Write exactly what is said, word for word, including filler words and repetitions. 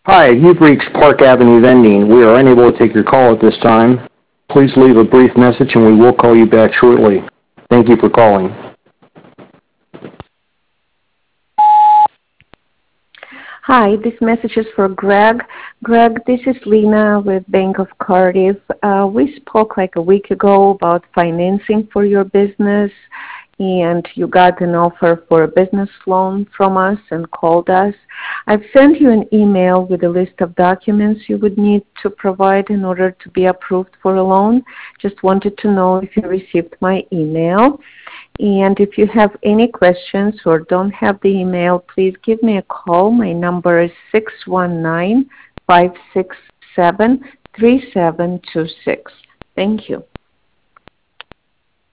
Hi, you've reached Park Avenue Vending. We are unable to take your call at this time. Please leave a brief message and we will call you back shortly. Thank you for calling. Hi, this message is for Greg. Greg, this is Lena with Bank of Cardiff. Uh, we spoke like a week ago about financing for your business, and you got an offer for a business loan from us and called us. I've sent you an email with a list of documents you would need to provide in order to be approved for a loan. Just wanted to know if you received my email. And if you have any questions or don't have the email, please give me a call. My number is six one nine, five six seven, three seven two six. Thank you.